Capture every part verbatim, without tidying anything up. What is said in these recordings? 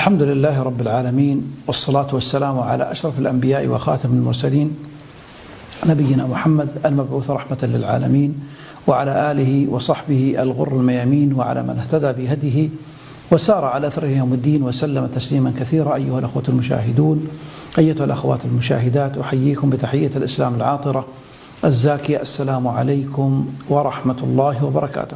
الحمد لله رب العالمين، والصلاة والسلام على أشرف الأنبياء وخاتم المرسلين نبينا محمد المبعوث رحمة للعالمين، وعلى آله وصحبه الغر الميامين، وعلى من اهتدى بهديه وسار على أثره يوم الدين وسلم تسليما كثيرا. أيها الأخوة المشاهدون، أيتها الأخوات المشاهدات، أحييكم بتحية الإسلام العاطرة الزاكية، السلام عليكم ورحمة الله وبركاته.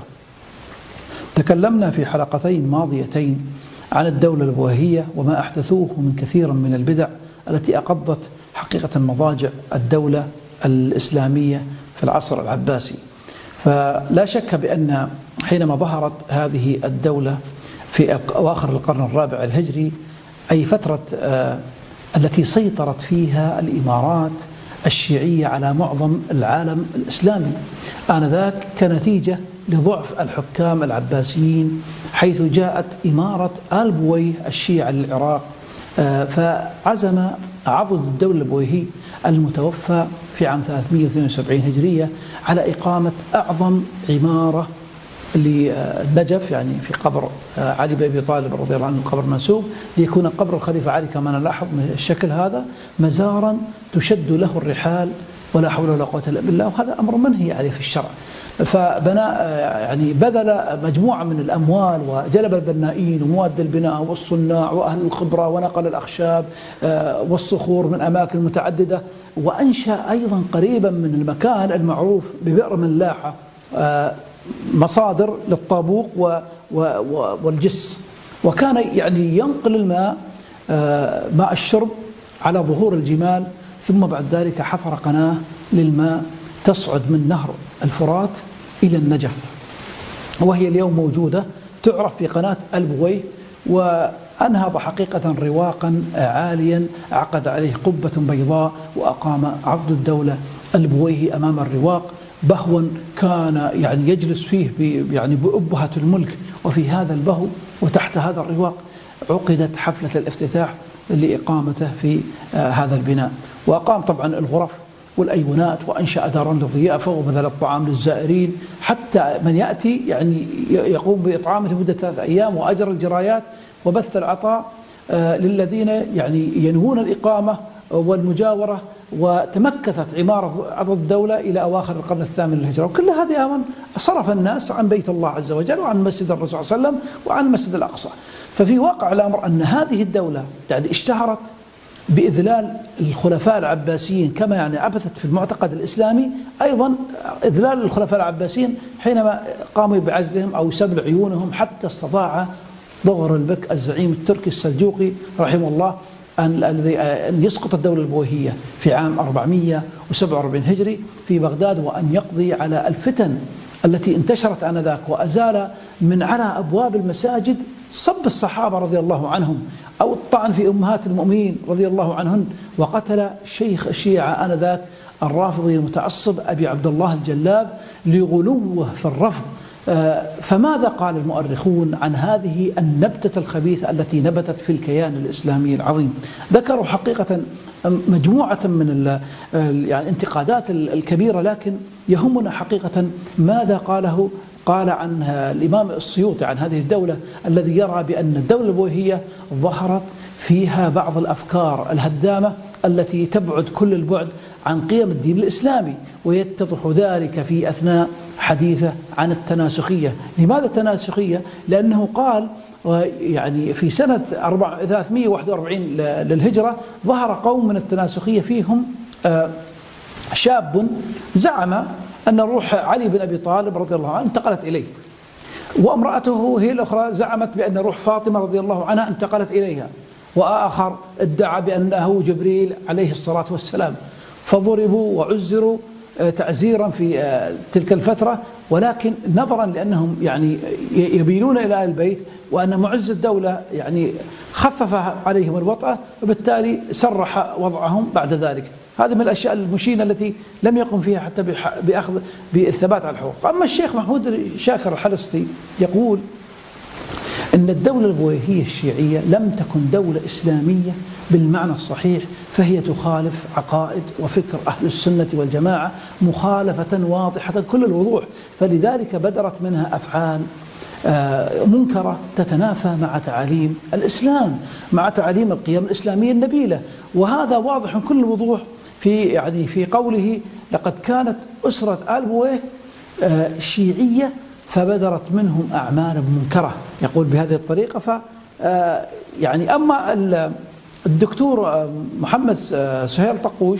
تكلمنا في حلقتين ماضيتين عن الدولة البويهية وما أحدثوه من كثير من البدع التي أقضت حقيقة مضاجع الدولة الإسلامية في العصر العباسي. فلا شك بأن حينما ظهرت هذه الدولة في أواخر القرن الرابع الهجري، أي فترة التي سيطرت فيها الإمارات الشيعية على معظم العالم الإسلامي آنذاك كنتيجة لضعف الحكام العباسيين، حيث جاءت إمارة آل بويه الشيعة للعراق، فعزم عضد الدولة البويهي المتوفى في عام ثلاثمئة واثنين وسبعين هجرية على إقامة أعظم عمارة للنجف، يعني في قبر علي بن أبي طالب رضي الله عنه، قبر منسوب، ليكون قبر الخليفة علي كما نلاحظ من الشكل هذا مزارا تشد له الرحال ولا حول ولا قوة إلا بالله، وهذا أمر منهي عليه في الشرع. فبنى يعني بذل مجموعة من الأموال وجلب البنائين ومواد البناء والصناع وأهل الخبرة، ونقل الأخشاب والصخور من أماكن متعددة، وأنشأ أيضا قريبا من المكان المعروف ببئر ملاحة مصادر للطابوق والجس، وكان يعني ينقل الماء ماء الشرب على ظهور الجمال، ثم بعد ذلك حفر قناة للماء تصعد من نهر الفرات إلى النجف، وهي اليوم موجودة تعرف بقناة آل بويه. وأنهض حقيقة رواقا عاليا عقد عليه قبة بيضاء، وأقام عضد الدولة البويهي أمام الرواق بهوا كان يعني يجلس فيه يعني بأبهة الملك. وفي هذا البهو وتحت هذا الرواق عقدت حفلة الافتتاح لإقامته في هذا البناء، وأقام طبعا الغرف والأيونات، وأنشأ دارا للضيافة وبذل الطعام للزائرين، حتى من يأتي يعني يقوم بإطعامه لمدة ثلاث أيام، وأجر الجرايات وبث العطاء للذين يعني ينهون الإقامة والمجاورة. وتمكثت عمارة عضد الدولة إلى أواخر القرن الثامن للهجرة، وكل هذه أمر صرف الناس عن بيت الله عز وجل وعن مسجد الرسول صلى الله عليه وسلم وعن المسجد الأقصى. ففي واقع الأمر أن هذه الدولة يعني اشتهرت بإذلال الخلفاء العباسيين، كما يعني عبثت في المعتقد الإسلامي أيضا إذلال الخلفاء العباسيين حينما قاموا بعزلهم أو سبل عيونهم، حتى استطاع ضغر البك الزعيم التركي السلجوقي رحمه الله أن يسقط الدولة البويهية في عام أربعمئة وسبعة وأربعين هجري في بغداد، وأن يقضي على الفتن التي انتشرت آنذاك، وأزال من على أبواب المساجد صب الصحابة رضي الله عنهم أو الطعن في أمهات المؤمنين رضي الله عنهن، وقتل شيخ الشيعة آنذاك الرافضي المتعصب أبي عبد الله الجلاب لغلوه في الرفض. فماذا قال المؤرخون عن هذه النبتة الخبيثة التي نبتت في الكيان الإسلامي العظيم؟ ذكروا حقيقة مجموعة من يعني الانتقادات الكبيرة، لكن يهمنا حقيقة ماذا قاله قال عن الإمام السيوطي عن هذه الدولة، الذي يرى بأن الدولة البويهية ظهرت فيها بعض الأفكار الهدامة التي تبعد كل البعد عن قيم الدين الإسلامي، ويتضح ذلك في أثناء حديثه عن التناسخية. لماذا التناسخية؟ لأنه قال يعني في سنة ثلاثمئة وواحد وأربعين للهجرة ظهر قوم من التناسخية، فيهم شاب زعم أن روح علي بن أبي طالب رضي الله عنه انتقلت إليه، وامرأته هي الأخرى زعمت بأن روح فاطمة رضي الله عنها انتقلت إليها، وآخر ادعى بأنه جبريل عليه الصلاة والسلام، فضربوا وعزروا تعزيرا في تلك الفترة. ولكن نظرا لأنهم يعني يبينون إلى البيت وأن معز الدولة يعني خفف عليهم الوطأة، وبالتالي سرح وضعهم بعد ذلك. هذه من الأشياء المشينة التي لم يقم فيها حتى بأخذ بالثبات على الحقوق. أما الشيخ محمود شاكر الحلسطي يقول أن الدولة البويهية الشيعية لم تكن دولة إسلامية بالمعنى الصحيح، فهي تخالف عقائد وفكر أهل السنة والجماعة مخالفة واضحة كل الوضوح، فلذلك بدرت منها أفعال منكرة تتنافى مع تعاليم الإسلام، مع تعاليم القيم الإسلامية النبيلة. وهذا واضح كل الوضوح في يعني في قوله: لقد كانت أسرة آل بويه شيعية فبدرت منهم أعمال منكرة، يقول بهذه الطريقة. ف يعني أما الدكتور محمد سهيل طقوش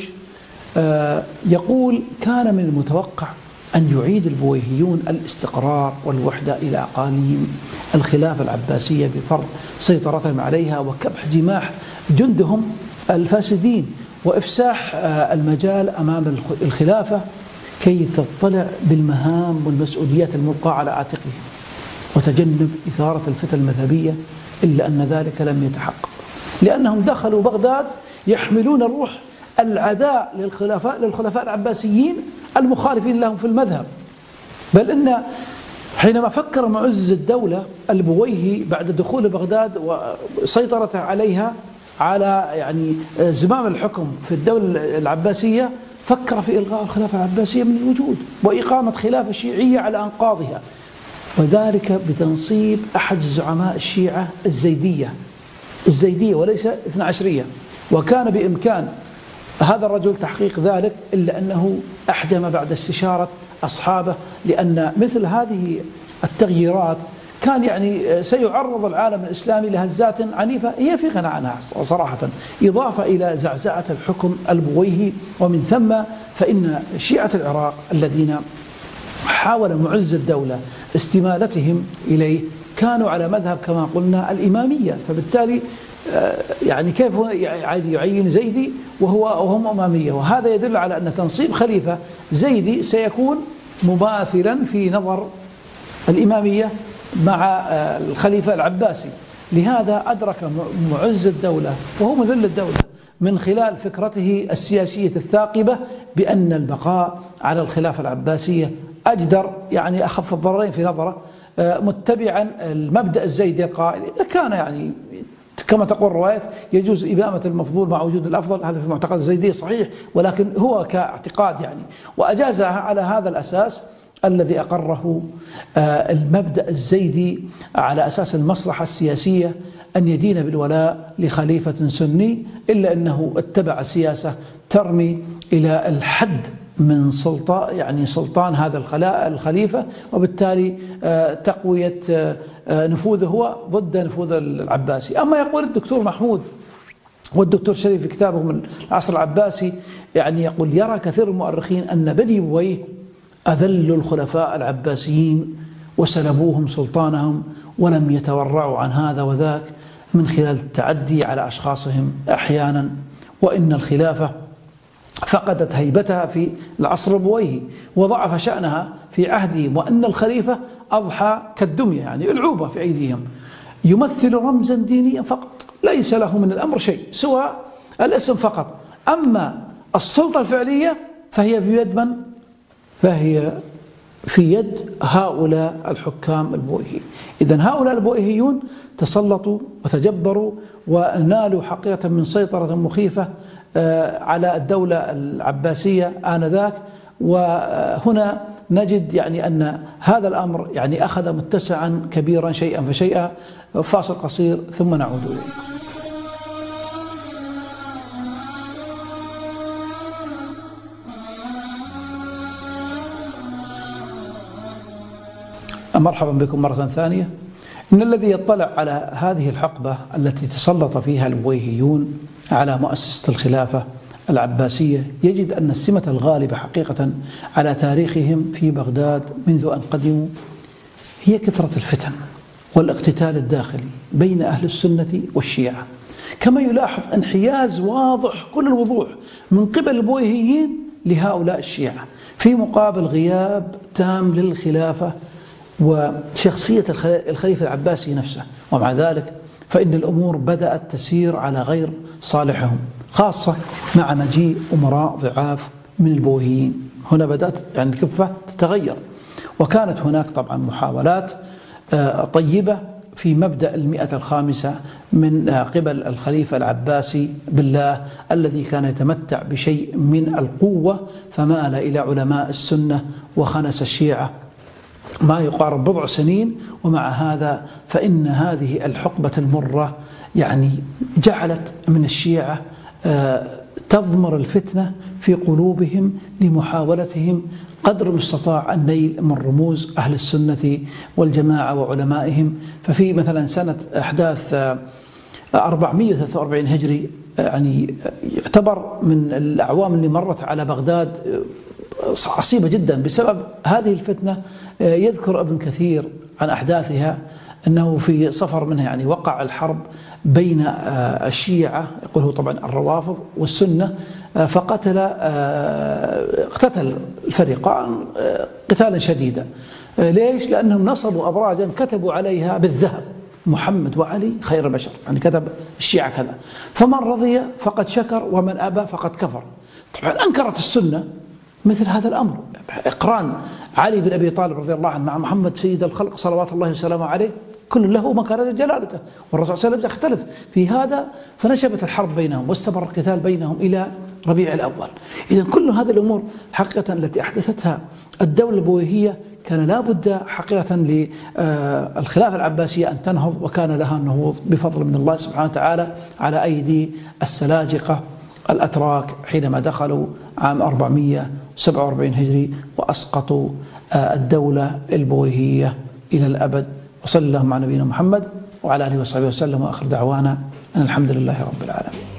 يقول: كان من المتوقع أن يعيد البويهيون الاستقرار والوحدة إلى أقاليم الخلافة العباسية بفرض سيطرتهم عليها وكبح جماح جندهم الفاسدين وإفساح المجال أمام الخلافة كي تطلع بالمهام والمسؤوليات الملقاة على عاتقهم وتجنب إثارة الفتن المذهبية، إلا أن ذلك لم يتحقق، لأنهم دخلوا بغداد يحملون روح العداء للخلفاء للخلفاء العباسيين المخالفين لهم في المذهب. بل إن حينما فكر معز الدولة البويهي بعد دخول بغداد وسيطرته عليها على يعني زمام الحكم في الدولة العباسية، فكر في إلغاء الخلافة العباسية من الوجود وإقامة خلافة شيعية على أنقاضها، وذلك بتنصيب أحد زعماء الشيعة الزيدية الزيدية وليس اثنا عشرية. وكان بإمكان هذا الرجل تحقيق ذلك، إلا أنه أحجم بعد استشارة أصحابه، لأن مثل هذه التغييرات كان يعني سيعرض العالم الإسلامي لهزات عنيفة هي في غنى عنها صراحة، إضافة إلى زعزعة الحكم البويهي. ومن ثم فإن شيعة العراق الذين حاول معز الدولة استمالتهم إليه كانوا على مذهب كما قلنا الإمامية، فبالتالي يعني كيف يعين زيدي وهو وهم أمامية؟ وهذا يدل على أن تنصيب خليفة زيدي سيكون مماثلا في نظر الإمامية مع الخليفة العباسي. لهذا أدرك معز الدولة وهو مذل الدولة من خلال فكرته السياسية الثاقبة بأن البقاء على الخلافة العباسية أجدر، يعني أخف الضررين في نظره، متبعا المبدأ الزيدي القائل إذا كان يعني كما تقول الروايات يجوز إمامة المفضول مع وجود الأفضل، هذا في معتقد الزيدي صحيح، ولكن هو كاعتقاد يعني، وأجازها على هذا الأساس الذي أقره المبدأ الزيدي على أساس المصلحة السياسية أن يدين بالولاء لخليفة سني، إلا أنه اتبع سياسة ترمي إلى الحد من سلطان يعني سلطان هذا الخليفة، وبالتالي تقوية نفوذه هو ضد نفوذ العباسي. أما يقول الدكتور محمود والدكتور شريف في كتابهم العصر العباسي، يعني يقول: يرى كثير المؤرخين أن بني بويه أذلوا الخلفاء العباسيين وسلبوهم سلطانهم ولم يتورعوا عن هذا وذاك من خلال التعدي على أشخاصهم أحيانا، وإن الخلافة فقدت هيبتها في العصر البويهي وضعف شأنها في عهدهم، وأن الخليفة أضحى كالدمية يعني العوبة في أيديهم، يمثل رمزا دينيا فقط ليس له من الأمر شيء سوى الاسم فقط. أما السلطة الفعلية فهي في يد من؟ فهي في يد هؤلاء الحكام البويهي. إذن هؤلاء البويهيون تسلطوا وتجبروا ونالوا حقيقة من سيطرة مخيفة على الدولة العباسية آنذاك. وهنا نجد يعني أن هذا الأمر يعني أخذ متسعا كبيرا شيئا فشيئا. فاصل قصير ثم نعود إليه. مرحبا بكم مرة ثانية. إن الذي يطلع على هذه الحقبة التي تسلط فيها البويهيون على مؤسسة الخلافة العباسية يجد أن السمة الغالبة حقيقة على تاريخهم في بغداد منذ أن قدموا هي كثرة الفتن والاقتتال الداخلي بين أهل السنة والشيعة، كما يلاحظ انحياز واضح كل الوضوح من قبل البويهيين لهؤلاء الشيعة في مقابل غياب تام للخلافة وشخصية الخليفة العباسي نفسه. ومع ذلك فإن الأمور بدأت تسير على غير صالحهم، خاصة مع مجيء أمراء ضعاف من البويهيين. هنا بدأت يعني الكفة تتغير، وكانت هناك طبعا محاولات طيبة في مبدأ المئة الخامسة من قبل الخليفة العباسي بالله الذي كان يتمتع بشيء من القوة، فمال إلى علماء السنة وخنس الشيعة ما يقارب بضع سنين، ومع هذا فإن هذه الحقبة المرة يعني جعلت من الشيعة تضمر الفتنة في قلوبهم لمحاولتهم قدر المستطاع النيل من رموز أهل السنة والجماعة وعلمائهم. ففي مثلا سنة أحداث أربعمائة وثلاثة وأربعين هجري يعني يعتبر من الأعوام اللي مرت على بغداد عصيبة جدا بسبب هذه الفتنة. يذكر ابن كثير عن أحداثها أنه في صفر منها يعني وقع الحرب بين الشيعة، يقول هو طبعا الروافض والسنة، فقتل اقتتل الفريقان قتالا شديدا. ليش؟ لأنهم نصبوا أبراجا كتبوا عليها بالذهب محمد وعلي خير البشر، يعني كتب الشيعة كذا، فمن رضي فقد شكر ومن أبى فقد كفر. طبعا أنكرت السنة مثل هذا الأمر، إقران علي بن أبي طالب رضي الله عنه مع محمد سيد الخلق صلوات الله وسلامه عليه كل له مكانة جلالته، والرسول صلى الله عليه وسلم يختلف في هذا، فنشبت الحرب بينهم واستمر القتال بينهم إلى ربيع الأول. إذن كل هذه الأمور حقيقة التي أحدثتها الدولة البويهية كان لا بد حقيقة للخلافة العباسية أن تنهض، وكان لها النهوض بفضل من الله سبحانه وتعالى على أيدي السلاجقة الأتراك حينما دخلوا عام أربعمائة وسبعة وأربعين هجري وأسقطوا الدولة البويهية إلى الأبد. وصلى الله على نبينا محمد وعلى آله وصحبه وسلم، وآخر دعوانا أن الحمد لله رب العالمين.